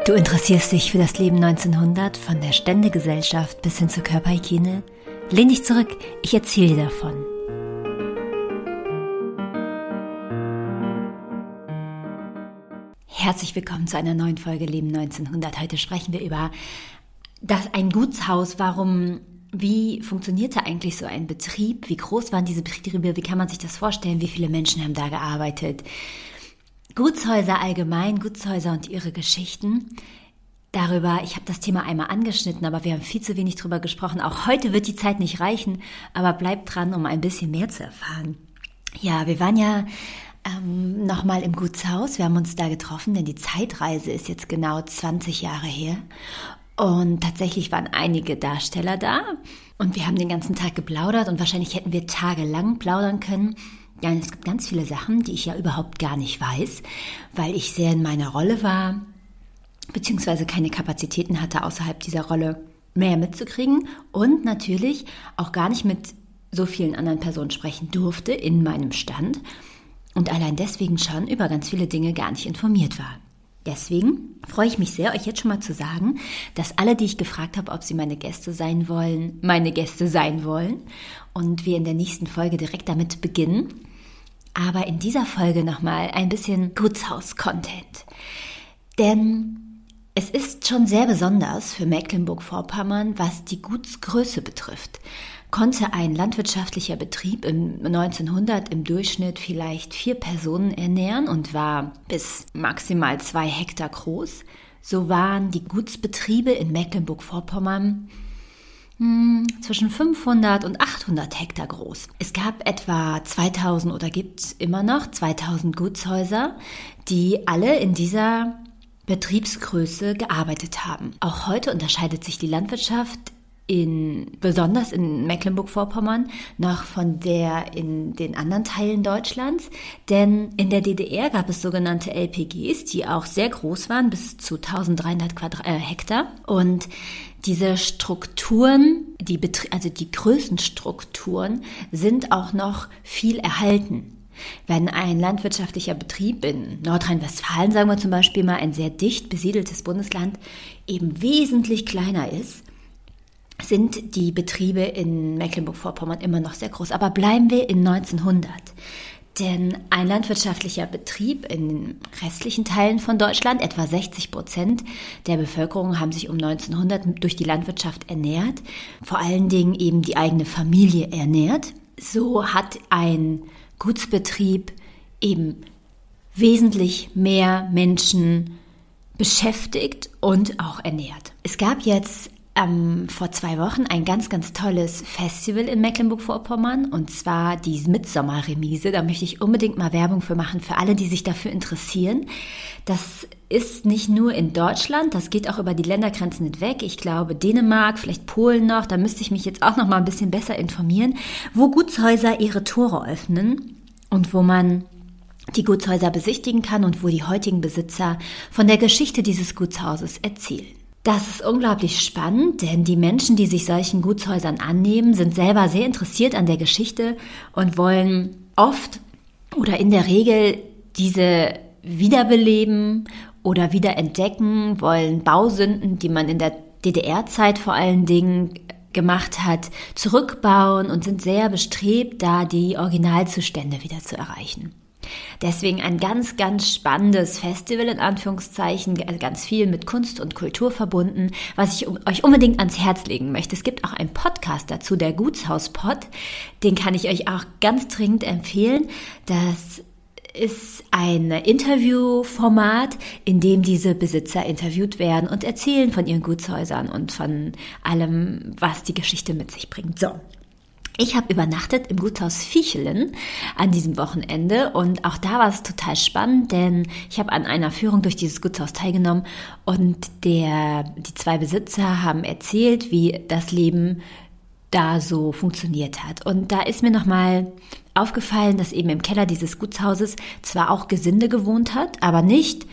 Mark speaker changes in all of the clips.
Speaker 1: Du interessierst dich für das Leben 1900, von der Ständegesellschaft bis hin zur Körperhygiene? Lehn dich zurück, ich erzähle dir davon. Herzlich willkommen zu einer neuen Folge Leben 1900. Heute sprechen wir über ein Gutshaus. Wie funktionierte eigentlich so ein Betrieb? Wie groß waren diese Betriebe? Wie kann man sich das vorstellen? Wie viele Menschen haben da gearbeitet? Gutshäuser allgemein, Gutshäuser und ihre Geschichten. Ich habe das Thema einmal angeschnitten, aber wir haben viel zu wenig drüber gesprochen. Auch heute wird die Zeit nicht reichen, aber bleibt dran, um ein bisschen mehr zu erfahren. Ja, wir waren ja nochmal im Gutshaus. Wir haben uns da getroffen, denn die Zeitreise ist jetzt genau 20 Jahre her. Und tatsächlich waren einige Darsteller da und wir haben den ganzen Tag geplaudert und wahrscheinlich hätten wir tagelang plaudern können. Ja, es gibt ganz viele Sachen, die ich ja überhaupt gar nicht weiß, weil ich sehr in meiner Rolle war, beziehungsweise keine Kapazitäten hatte, außerhalb dieser Rolle mehr mitzukriegen und natürlich auch gar nicht mit so vielen anderen Personen sprechen durfte in meinem Stand und allein deswegen schon über ganz viele Dinge gar nicht informiert war. Deswegen freue ich mich sehr, euch jetzt schon mal zu sagen, dass alle, die ich gefragt habe, ob sie meine Gäste sein wollen und wir in der nächsten Folge direkt damit beginnen. Aber in dieser Folge nochmal ein bisschen Gutshaus-Content. Denn es ist schon sehr besonders für Mecklenburg-Vorpommern, was die Gutsgröße betrifft. Konnte ein landwirtschaftlicher Betrieb im 1900 im Durchschnitt vielleicht 4 Personen ernähren und war bis maximal 2 Hektar groß, so waren die Gutsbetriebe in Mecklenburg-Vorpommern zwischen 500 und 800 Hektar groß. Es gab etwa 2000 oder gibt es immer noch 2000 Gutshäuser, die alle in dieser Betriebsgröße gearbeitet haben. Auch heute unterscheidet sich die Landwirtschaft besonders in Mecklenburg-Vorpommern noch von der in den anderen Teilen Deutschlands, denn in der DDR gab es sogenannte LPGs, die auch sehr groß waren, bis zu 1300 Hektar und diese Strukturen, die Größenstrukturen sind auch noch viel erhalten. Wenn ein landwirtschaftlicher Betrieb in Nordrhein-Westfalen, sagen wir zum Beispiel mal, ein sehr dicht besiedeltes Bundesland, eben wesentlich kleiner ist, sind die Betriebe in Mecklenburg-Vorpommern immer noch sehr groß. Aber bleiben wir in 1900. Denn ein landwirtschaftlicher Betrieb in den restlichen Teilen von Deutschland, etwa 60% der Bevölkerung haben sich um 1900 durch die Landwirtschaft ernährt, vor allen Dingen eben die eigene Familie ernährt. So hat ein Gutsbetrieb eben wesentlich mehr Menschen beschäftigt und auch ernährt. Es gab jetzt vor 2 Wochen ein ganz, ganz tolles Festival in Mecklenburg-Vorpommern und zwar die Mitsommerremise. Da möchte ich unbedingt mal Werbung für machen, für alle, die sich dafür interessieren. Das ist nicht nur in Deutschland, das geht auch über die Ländergrenzen hinweg. Ich glaube Dänemark, vielleicht Polen noch, da müsste ich mich jetzt auch noch mal ein bisschen besser informieren, wo Gutshäuser ihre Tore öffnen und wo man die Gutshäuser besichtigen kann und wo die heutigen Besitzer von der Geschichte dieses Gutshauses erzählen. Das ist unglaublich spannend, denn die Menschen, die sich solchen Gutshäusern annehmen, sind selber sehr interessiert an der Geschichte und wollen oft oder in der Regel diese wiederbeleben oder wiederentdecken, wollen Bausünden, die man in der DDR-Zeit vor allen Dingen gemacht hat, zurückbauen und sind sehr bestrebt, da die Originalzustände wieder zu erreichen. Deswegen ein ganz, ganz spannendes Festival in Anführungszeichen, ganz viel mit Kunst und Kultur verbunden, was ich euch unbedingt ans Herz legen möchte. Es gibt auch einen Podcast dazu, der Gutshauspod, den kann ich euch auch ganz dringend empfehlen. Das ist ein Interviewformat, in dem diese Besitzer interviewt werden und erzählen von ihren Gutshäusern und von allem, was die Geschichte mit sich bringt. So. Ich habe übernachtet im Gutshaus Viechelen an diesem Wochenende und auch da war es total spannend, denn ich habe an einer Führung durch dieses Gutshaus teilgenommen und die 2 Besitzer haben erzählt, wie das Leben da so funktioniert hat. Und da ist mir nochmal aufgefallen, dass eben im Keller dieses Gutshauses zwar auch Gesinde gewohnt hat, aber nicht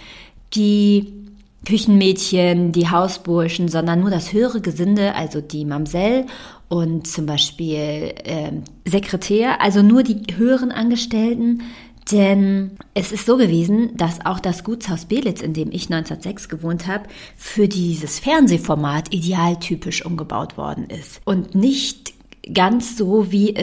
Speaker 1: die Küchenmädchen, die Hausburschen, sondern nur das höhere Gesinde, also die Mamsell und zum Beispiel Sekretär, also nur die höheren Angestellten, Denn es ist so gewesen, dass auch das Gutshaus Belitz, in dem ich 1906 gewohnt habe, für dieses Fernsehformat idealtypisch umgebaut worden ist. Und nicht ganz so, wie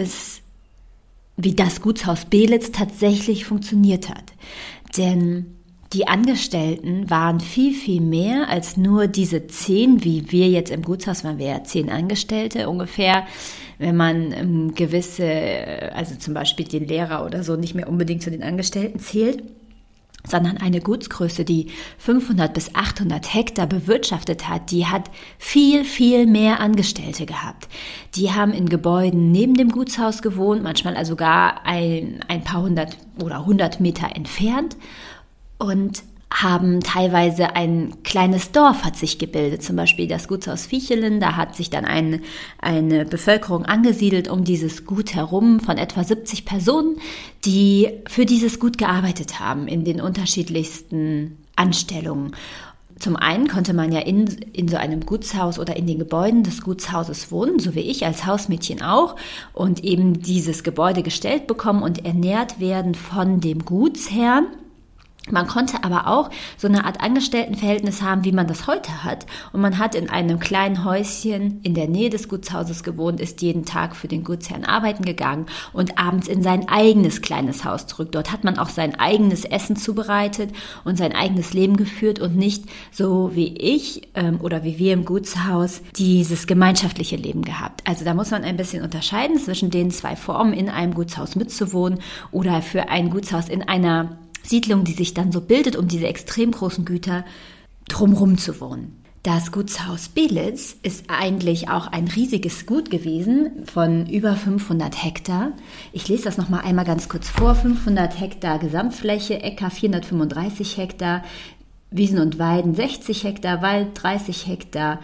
Speaker 1: das Gutshaus Belitz tatsächlich funktioniert hat. Denn die Angestellten waren viel, viel mehr als nur diese 10, wie wir jetzt im Gutshaus waren wir ja 10 Angestellte ungefähr. Wenn man also zum Beispiel den Lehrer oder so nicht mehr unbedingt zu den Angestellten zählt, sondern eine Gutsgröße, die 500 bis 800 Hektar bewirtschaftet hat, die hat viel, viel mehr Angestellte gehabt. Die haben in Gebäuden neben dem Gutshaus gewohnt, manchmal also sogar ein paar 100 Meter entfernt und haben teilweise ein kleines Dorf hat sich gebildet, zum Beispiel das Gutshaus Viechelen, da hat sich dann eine Bevölkerung angesiedelt um dieses Gut herum von etwa 70 Personen, die für dieses Gut gearbeitet haben in den unterschiedlichsten Anstellungen. Zum einen konnte man ja in so einem Gutshaus oder in den Gebäuden des Gutshauses wohnen, so wie ich als Hausmädchen auch, und eben dieses Gebäude gestellt bekommen und ernährt werden von dem Gutsherrn. Man konnte aber auch so eine Art Angestelltenverhältnis haben, wie man das heute hat. Und man hat in einem kleinen Häuschen in der Nähe des Gutshauses gewohnt, ist jeden Tag für den Gutsherrn arbeiten gegangen und abends in sein eigenes kleines Haus zurück. Dort hat man auch sein eigenes Essen zubereitet und sein eigenes Leben geführt und nicht so wie ich oder wie wir im Gutshaus dieses gemeinschaftliche Leben gehabt. Also da muss man ein bisschen unterscheiden zwischen den zwei Formen, in einem Gutshaus mitzuwohnen oder für ein Gutshaus in einer Siedlung, die sich dann so bildet, um diese extrem großen Güter drumherum zu wohnen. Das Gutshaus Belitz ist eigentlich auch ein riesiges Gut gewesen von über 500 Hektar. Ich lese das nochmal einmal ganz kurz vor. 500 Hektar Gesamtfläche, Äcker 435 Hektar, Wiesen und Weiden 60 Hektar, Wald 30 Hektar,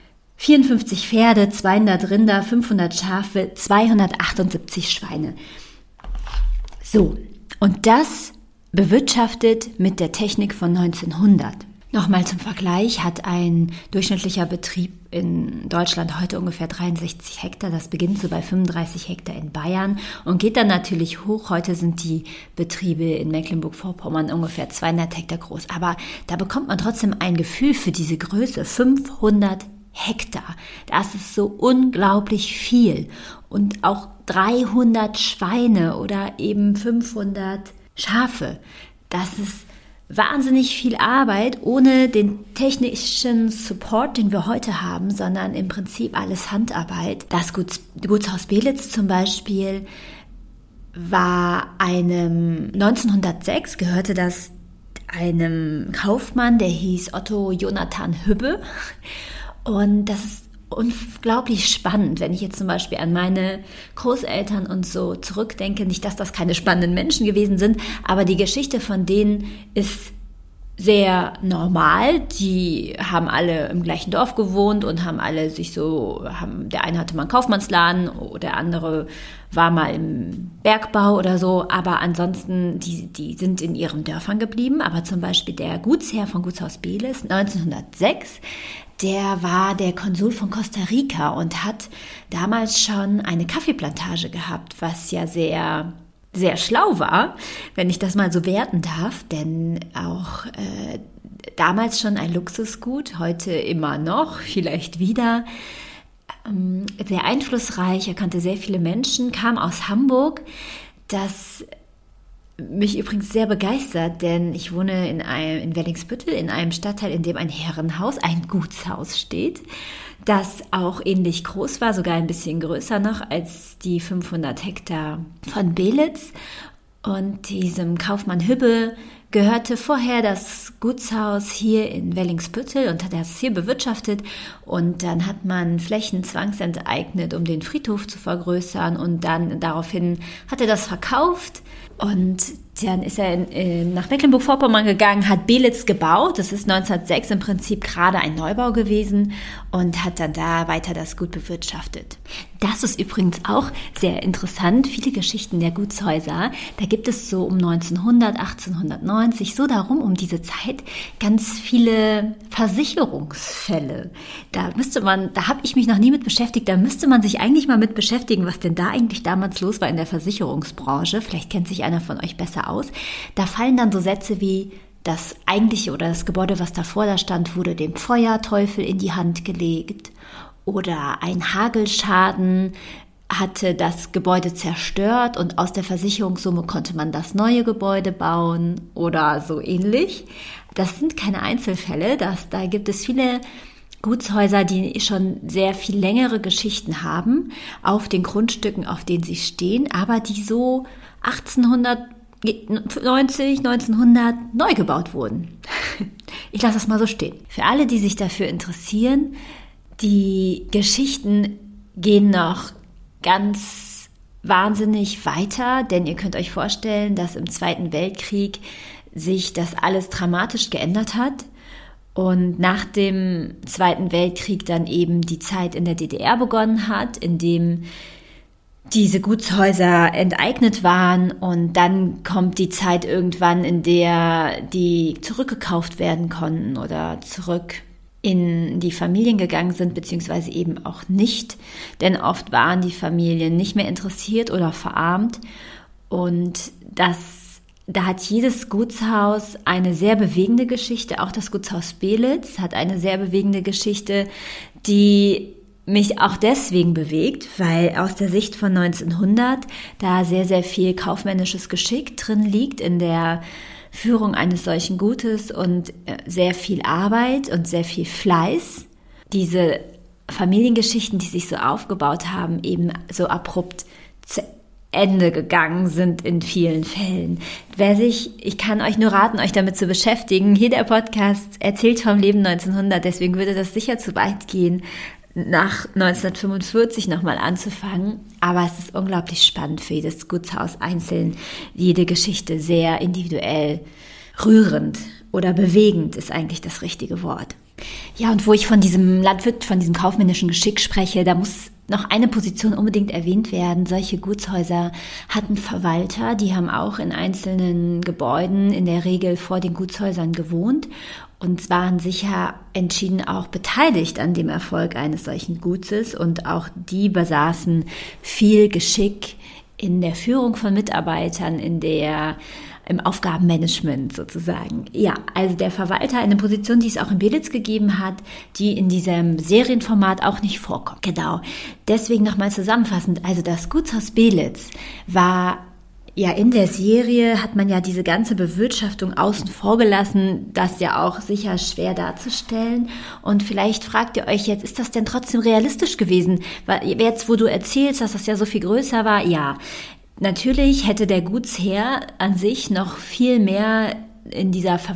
Speaker 1: 54 Pferde, 200 Rinder, 500 Schafe, 278 Schweine. So, und das bewirtschaftet mit der Technik von 1900. Nochmal zum Vergleich hat ein durchschnittlicher Betrieb in Deutschland heute ungefähr 63 Hektar. Das beginnt so bei 35 Hektar in Bayern und geht dann natürlich hoch. Heute sind die Betriebe in Mecklenburg-Vorpommern ungefähr 200 Hektar groß. Aber da bekommt man trotzdem ein Gefühl für diese Größe. 500 Hektar. Das ist so unglaublich viel. Und auch 300 Schweine oder eben 500 Schafe. Das ist wahnsinnig viel Arbeit ohne den technischen Support, den wir heute haben, sondern im Prinzip alles Handarbeit. Das Gutshaus Belitz zum Beispiel war 1906 gehörte das einem Kaufmann, der hieß Otto Jonathan Hübbe. Und das ist unglaublich spannend, wenn ich jetzt zum Beispiel an meine Großeltern und so zurückdenke. Nicht, dass das keine spannenden Menschen gewesen sind, aber die Geschichte von denen ist sehr normal. Die haben alle im gleichen Dorf gewohnt und haben alle der eine hatte mal einen Kaufmannsladen, der andere war mal im Bergbau oder so, aber ansonsten, die sind in ihren Dörfern geblieben. Aber zum Beispiel der Gutsherr von Gutshaus Belitz 1906, der war der Konsul von Costa Rica und hat damals schon eine Kaffeeplantage gehabt, was ja sehr, sehr schlau war, wenn ich das mal so werten darf, denn auch damals schon ein Luxusgut, heute immer noch, vielleicht wieder. Sehr einflussreich, er kannte sehr viele Menschen, kam aus Hamburg, das mich übrigens sehr begeistert, denn ich wohne in Wellingsbüttel, in einem Stadtteil, in dem ein Herrenhaus, ein Gutshaus steht, das auch ähnlich groß war, sogar ein bisschen größer noch als die 500 Hektar von Belitz. Und diesem Kaufmann Hübbe gehörte vorher das Gutshaus hier in Wellingsbüttel und hat das hier bewirtschaftet. Und dann hat man Flächen zwangsenteignet, um den Friedhof zu vergrößern. Und dann daraufhin hat er das verkauft. Und dann ist er nach Mecklenburg-Vorpommern gegangen, hat Belitz gebaut. Das ist 1906 im Prinzip gerade ein Neubau gewesen und hat dann da weiter das Gut bewirtschaftet. Das ist übrigens auch sehr interessant. Viele Geschichten der Gutshäuser, da gibt es so um 1900, 1890, so darum um diese Zeit ganz viele Versicherungsfälle. Da habe ich mich noch nie mit beschäftigt, da müsste man sich eigentlich mal mit beschäftigen, was denn da eigentlich damals los war in der Versicherungsbranche. Vielleicht kennt sich einer von euch besser aus. Da fallen dann so Sätze wie: Das eigentliche oder das Gebäude, was davor da stand, wurde dem Feuerteufel in die Hand gelegt. Oder ein Hagelschaden hatte das Gebäude zerstört und aus der Versicherungssumme konnte man das neue Gebäude bauen oder so ähnlich. Das sind keine Einzelfälle, da gibt es viele Gutshäuser, die schon sehr viel längere Geschichten haben auf den Grundstücken, auf denen sie stehen, aber die so 1890, 1900 neu gebaut wurden. Ich lasse das mal so stehen. Für alle, die sich dafür interessieren, die Geschichten gehen noch ganz wahnsinnig weiter, denn ihr könnt euch vorstellen, dass im Zweiten Weltkrieg sich das alles dramatisch geändert hat und nach dem Zweiten Weltkrieg dann eben die Zeit in der DDR begonnen hat, in dem diese Gutshäuser enteignet waren, und dann kommt die Zeit irgendwann, in der die zurückgekauft werden konnten oder zurück in die Familien gegangen sind, beziehungsweise eben auch nicht, denn oft waren die Familien nicht mehr interessiert oder verarmt, und da hat jedes Gutshaus eine sehr bewegende Geschichte. Auch das Gutshaus Belitz hat eine sehr bewegende Geschichte, die mich auch deswegen bewegt, weil aus der Sicht von 1900 da sehr, sehr viel kaufmännisches Geschick drin liegt in der Führung eines solchen Gutes und sehr viel Arbeit und sehr viel Fleiß. Diese Familiengeschichten, die sich so aufgebaut haben, eben so abrupt zu Ende gegangen sind in vielen Fällen. Ich kann euch nur raten, euch damit zu beschäftigen. Hier der Podcast erzählt vom Leben 1900, deswegen würde das sicher zu weit gehen, nach 1945 nochmal anzufangen. Aber es ist unglaublich spannend für jedes Gutshaus einzeln. Jede Geschichte sehr individuell, rührend oder bewegend ist eigentlich das richtige Wort. Ja, und wo ich von diesem kaufmännischen Geschick spreche, da muss noch eine Position unbedingt erwähnt werden. Solche Gutshäuser hatten Verwalter, die haben auch in einzelnen Gebäuden in der Regel vor den Gutshäusern gewohnt und waren sicher entschieden auch beteiligt an dem Erfolg eines solchen Gutes, und auch die besaßen viel Geschick in der Führung von Mitarbeitern, im Aufgabenmanagement sozusagen. Ja, also der Verwalter, eine Position, die es auch in Belitz gegeben hat, die in diesem Serienformat auch nicht vorkommt. Genau. Deswegen nochmal zusammenfassend, also das Gutshaus Belitz war, ja, in der Serie hat man ja diese ganze Bewirtschaftung außen vor gelassen, das ja auch sicher schwer darzustellen. Und vielleicht fragt ihr euch jetzt, ist das denn trotzdem realistisch gewesen? Weil jetzt, wo du erzählst, dass das ja so viel größer war, ja. Natürlich hätte der Gutsherr an sich noch viel mehr hätte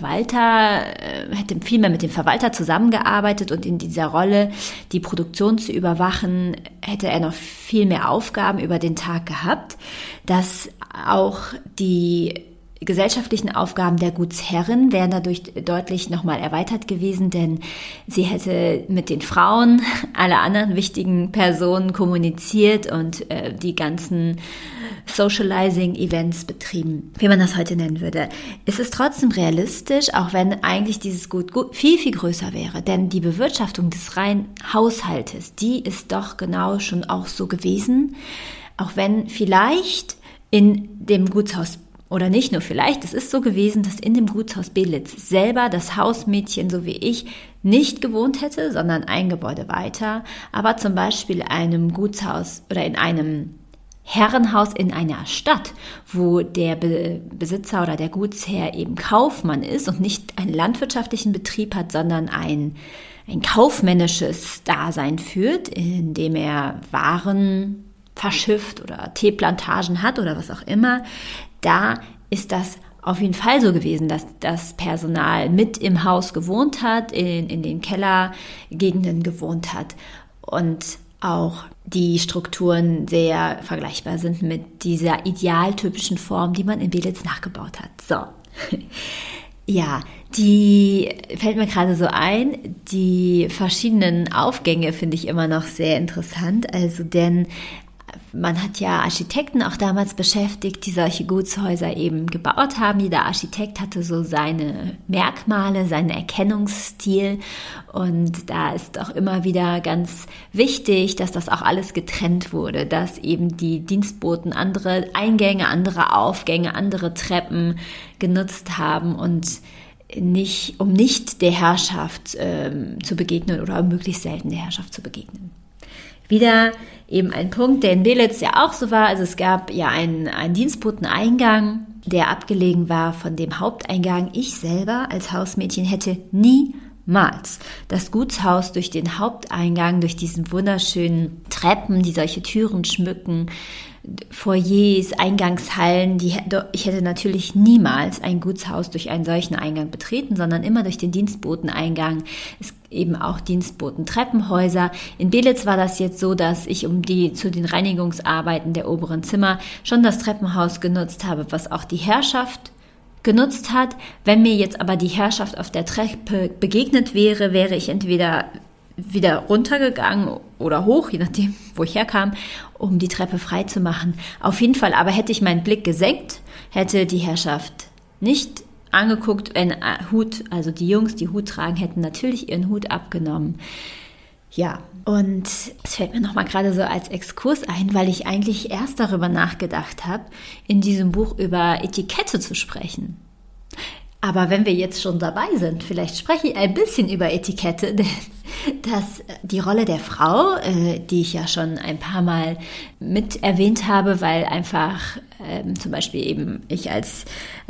Speaker 1: viel mehr mit dem Verwalter zusammengearbeitet, und in dieser Rolle, die Produktion zu überwachen, hätte er noch viel mehr Aufgaben über den Tag gehabt, dass auch die gesellschaftlichen Aufgaben der Gutsherrin wären dadurch deutlich nochmal erweitert gewesen, denn sie hätte mit den Frauen, alle anderen wichtigen Personen kommuniziert und die ganzen Socializing-Events betrieben, wie man das heute nennen würde. Es ist trotzdem realistisch, auch wenn eigentlich dieses Gut viel, viel größer wäre, denn die Bewirtschaftung des reinen Haushaltes, die ist doch genau schon auch so gewesen, auch wenn vielleicht in dem Gutshaus, oder nicht nur vielleicht, es ist so gewesen, dass in dem Gutshaus Belitz selber das Hausmädchen, so wie ich, nicht gewohnt hätte, sondern ein Gebäude weiter, aber zum Beispiel einem Gutshaus oder in einem Herrenhaus in einer Stadt, wo der Besitzer oder der Gutsherr eben Kaufmann ist und nicht einen landwirtschaftlichen Betrieb hat, sondern ein kaufmännisches Dasein führt, in dem er Waren verschifft oder Teeplantagen hat oder was auch immer. Da ist das auf jeden Fall so gewesen, dass das Personal mit im Haus gewohnt hat, in den Kellergegenden gewohnt hat und auch die Strukturen sehr vergleichbar sind mit dieser idealtypischen Form, die man in Belitz nachgebaut hat. So, ja, die fällt mir gerade so ein, die verschiedenen Aufgänge finde ich immer noch sehr interessant, also denn man hat ja Architekten auch damals beschäftigt, die solche Gutshäuser eben gebaut haben. Jeder Architekt hatte so seine Merkmale, seinen Erkennungsstil. Und da ist auch immer wieder ganz wichtig, dass das auch alles getrennt wurde, dass eben die Dienstboten andere Eingänge, andere Aufgänge, andere Treppen genutzt haben und um nicht der Herrschaft zu begegnen oder möglichst selten der Herrschaft zu begegnen. Wieder eben ein Punkt, der in Belitz ja auch so war. Also es gab ja einen Dienstboteneingang, der abgelegen war von dem Haupteingang. Ich selber als Hausmädchen hätte niemals das Gutshaus durch den Haupteingang, durch diesen wunderschönen Treppen, die solche Türen schmücken, Foyers, Eingangshallen, ich hätte natürlich niemals ein Gutshaus durch einen solchen Eingang betreten, sondern immer durch den Dienstboteneingang. Es eben auch Dienstboten-Treppenhäuser. In Belitz war das jetzt so, dass ich zu den Reinigungsarbeiten der oberen Zimmer schon das Treppenhaus genutzt habe, was auch die Herrschaft genutzt hat. Wenn mir jetzt aber die Herrschaft auf der Treppe begegnet wäre, wäre ich entweder wieder runtergegangen oder hoch, je nachdem, wo ich herkam, um die Treppe frei zu machen. Auf jeden Fall aber hätte ich meinen Blick gesenkt, hätte die Herrschaft nicht angeguckt, also die Jungs, die Hut tragen, hätten natürlich ihren Hut abgenommen. Ja, und es fällt mir nochmal gerade so als Exkurs ein, weil ich eigentlich erst darüber nachgedacht habe, in diesem Buch über Etikette zu sprechen. Aber wenn wir jetzt schon dabei sind, vielleicht spreche ich ein bisschen über Etikette, denn die Rolle der Frau, die ich ja schon ein paar Mal mit erwähnt habe, weil einfach zum Beispiel eben ich als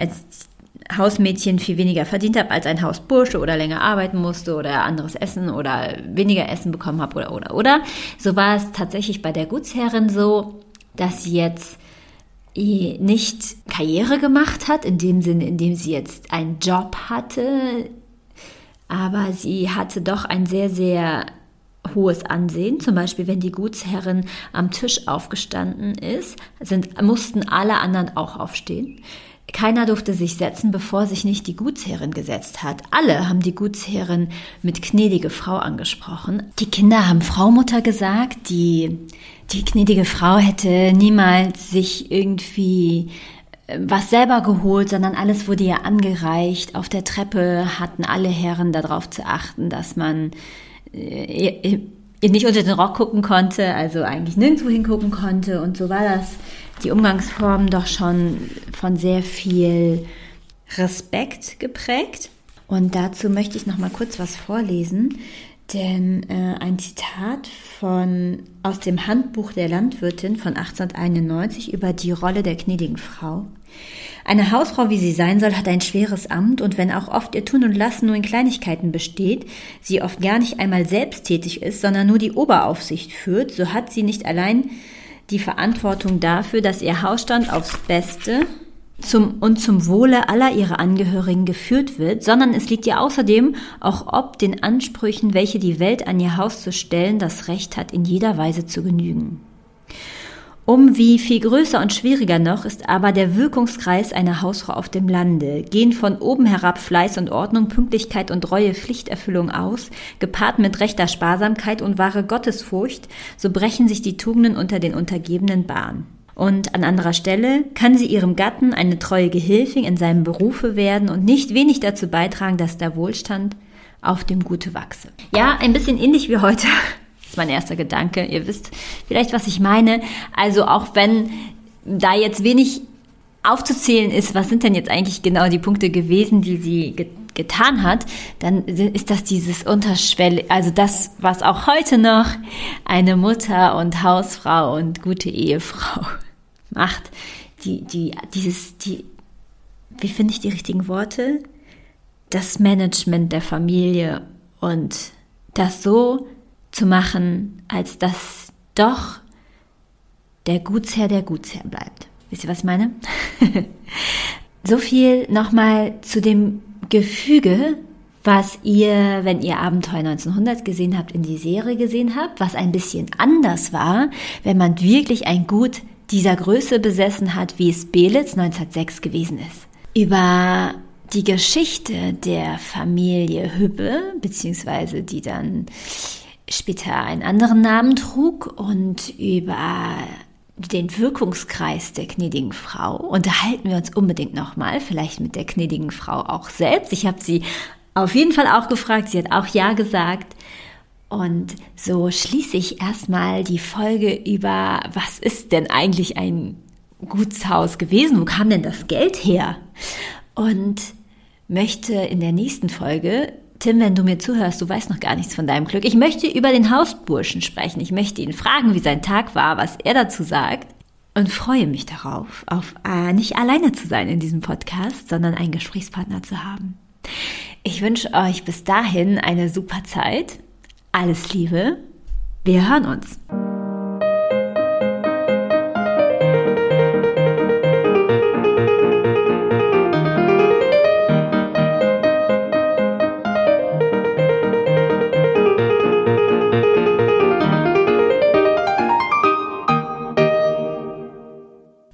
Speaker 1: Hausmädchen viel weniger verdient habe als ein Hausbursche oder länger arbeiten musste oder anderes Essen oder weniger Essen bekommen habe oder. So war es tatsächlich bei der Gutsherrin so, dass sie jetzt nicht Karriere gemacht hat, in dem Sinne, in dem sie jetzt einen Job hatte, aber sie hatte doch ein sehr, sehr hohes Ansehen. Zum Beispiel, wenn die Gutsherrin am Tisch aufgestanden ist, mussten alle anderen auch aufstehen. Keiner durfte sich setzen, bevor sich nicht die Gutsherrin gesetzt hat. Alle haben die Gutsherrin mit gnädige Frau angesprochen. Die Kinder haben Frau Mutter gesagt, die gnädige Frau hätte niemals sich irgendwie was selber geholt, sondern alles wurde ihr angereicht. Auf der Treppe hatten alle Herren darauf zu achten, dass man ihr nicht unter den Rock gucken konnte, also eigentlich nirgendwo hingucken konnte. Und so war das die Umgangsform doch schon von sehr viel Respekt geprägt. Und dazu möchte ich noch mal kurz was vorlesen, denn ein Zitat aus dem Handbuch der Landwirtin von 1891 über die Rolle der gnädigen Frau. Eine Hausfrau, wie sie sein soll, hat ein schweres Amt, und wenn auch oft ihr Tun und Lassen nur in Kleinigkeiten besteht, sie oft gar nicht einmal selbst tätig ist, sondern nur die Oberaufsicht führt, so hat sie nicht allein die Verantwortung dafür, dass ihr Hausstand aufs Beste zum Wohle aller ihrer Angehörigen geführt wird, sondern es liegt ihr außerdem auch ob den Ansprüchen, welche die Welt an ihr Haus zu stellen, das Recht hat, in jeder Weise zu genügen. Wie viel größer und schwieriger noch ist aber der Wirkungskreis einer Hausfrau auf dem Lande. Gehen von oben herab Fleiß und Ordnung, Pünktlichkeit und treue Pflichterfüllung aus, gepaart mit rechter Sparsamkeit und wahre Gottesfurcht, so brechen sich die Tugenden unter den Untergebenen Bahn. Und an anderer Stelle kann sie ihrem Gatten eine treue Gehilfin in seinem Berufe werden und nicht wenig dazu beitragen, dass der Wohlstand auf dem Gute wachse. Ja, ein bisschen ähnlich wie heute. Das ist mein erster Gedanke. Ihr wisst vielleicht, was ich meine. Also auch wenn da jetzt wenig aufzuzählen ist, was sind denn jetzt eigentlich genau die Punkte gewesen, die sie getan hat, dann ist das dieses Unterschwelle, also das, was auch heute noch eine Mutter und Hausfrau und gute Ehefrau macht. Wie finde ich die richtigen Worte? Das Management der Familie und das so zu machen, als dass doch der Gutsherr bleibt. Wisst ihr, was ich meine? So viel nochmal zu dem Gefüge, was ihr, wenn ihr Abenteuer 1900 gesehen habt, in die Serie gesehen habt, was ein bisschen anders war, wenn man wirklich ein Gut dieser Größe besessen hat, wie es Belitz 1906 gewesen ist. Über die Geschichte der Familie Hübbe, beziehungsweise die dann später einen anderen Namen trug, und über den Wirkungskreis der gnädigen Frau unterhalten wir uns unbedingt nochmal, vielleicht mit der gnädigen Frau auch selbst. Ich habe sie auf jeden Fall auch gefragt, sie hat auch ja gesagt. Und so schließe ich erstmal die Folge über, was ist denn eigentlich ein Gutshaus gewesen? Wo kam denn das Geld her? Und möchte in der nächsten Folge, Tim, wenn du mir zuhörst, du weißt noch gar nichts von deinem Glück. Ich möchte über den Hausburschen sprechen. Ich möchte ihn fragen, wie sein Tag war, was er dazu sagt. Und freue mich darauf, nicht alleine zu sein in diesem Podcast, sondern einen Gesprächspartner zu haben. Ich wünsche euch bis dahin eine super Zeit. Alles Liebe. Wir hören uns.